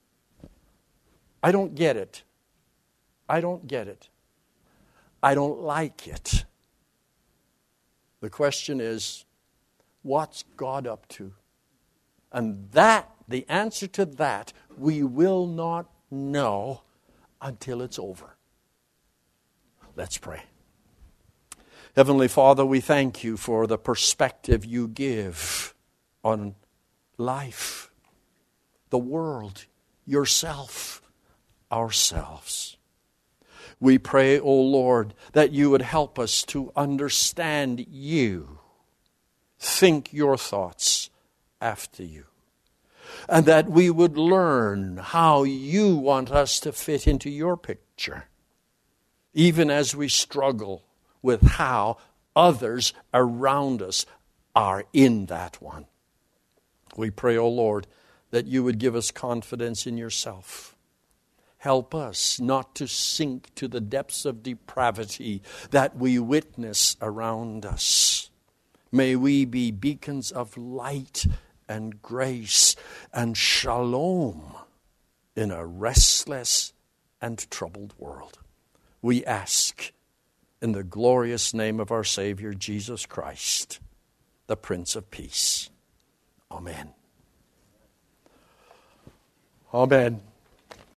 I don't get it. I don't get it. I don't like it. The question is, what's God up to? And the answer to that, we will not know until it's over. Let's pray. Heavenly Father, we thank You for the perspective You give on life, the world, Yourself, ourselves. We pray, O Lord, that You would help us to understand You, think Your thoughts after You, and that we would learn how You want us to fit into Your picture, even as we struggle with how others around us are in that one. We pray, O Lord, that You would give us confidence in Yourself. Help us not to sink to the depths of depravity that we witness around us. May we be beacons of light and grace and shalom in a restless and troubled world. We ask in the glorious name of our Savior, Jesus Christ, the Prince of Peace. Amen. Amen.